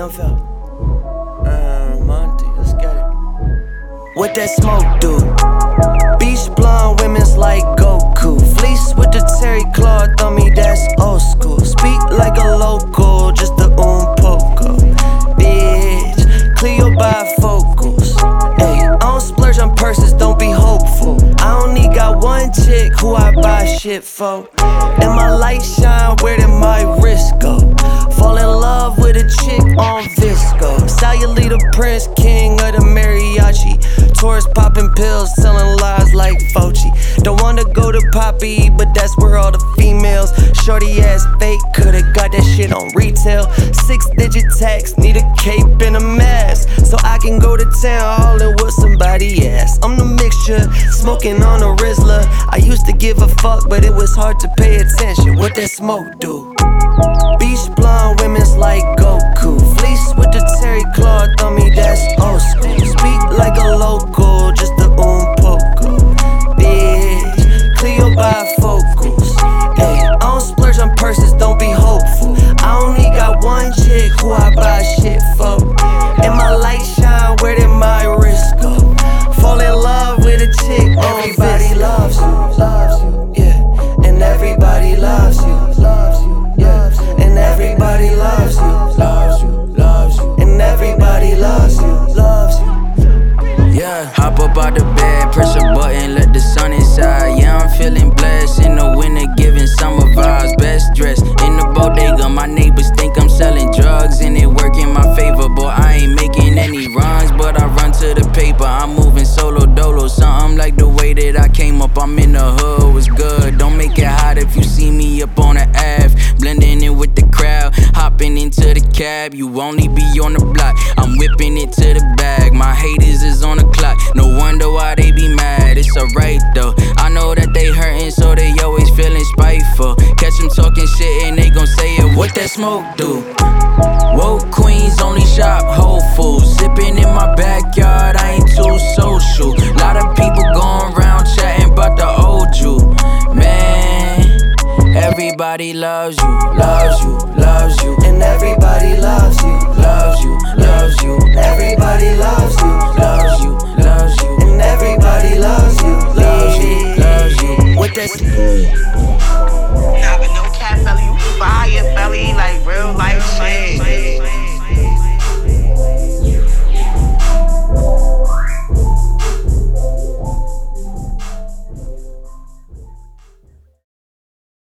felt. Monty, let's get it. What that smoke do? Beach blonde women's like Goku. Fleece with the terry cloth on me, that's old school. Speak like a local, just the poco. Bitch, Cleo bifocals. Ayy, I don't splurge on purses, don't be hopeful. I only got one chick who I buy shit for. And my light shine, where did my wrist go? Fall in love with a chick on Visco. Saluli the Prince, king of the mariachi. Tourists popping pills, selling lies like Fauci. Don't wanna go to Poppy, but that's where all the females. Shorty ass fake, coulda got that shit on retail. 6-digit tax, need a cape and a mask, so I can go to town hauling with somebody ass. I'm the mixture, smoking on a Rizzler. I used to give a fuck, but it was hard to pay attention. What that smoke do? Beach blonde women's like Goku. Fleece with the terry cloth on me, that's old school. Speak like a local, just the poco. Bitch, Cleo bifocals. Ayy, I don't splurge on purses, don't be hopeful. I only got one chick who I buy shit for. And my light shine, where did my wrist go? Fall in love with a chick, everybody loves you, yeah. And everybody loves you, yeah. And everybody loves you, and everybody loves you. Yeah, hop up out the bed, press a button, let the sun inside. Yeah, I'm feeling blessed in the winter, giving summer vibes. Best dressed in the bodega, my neighbors think I'm selling drugs and it work in my favor. Boy, I ain't making any runs, but I run to the paper. I'm moving solo dolo, something like the way that I came up. I'm in the hood, was good. Don't make it hot if you see me up on the Ave, blending in with the crowd, hopping into the cab. You only be on the block, I'm whipping it to the bag. My haters is on the clock, no wonder why they be mad. It's alright though, I know that they hurting, so they always feeling spiteful. Catch them talking shit and they gon' say it. What that smoke do? Woke Queens, only shop Whole Foods. Sipping in my backyard, I ain't too social. Lot of people going around chatting about the old you. Man, everybody loves you, loves you, loves you. And everybody loves you, loves you, loves you. everybody loves you, loves you, loves you. and everybody loves you.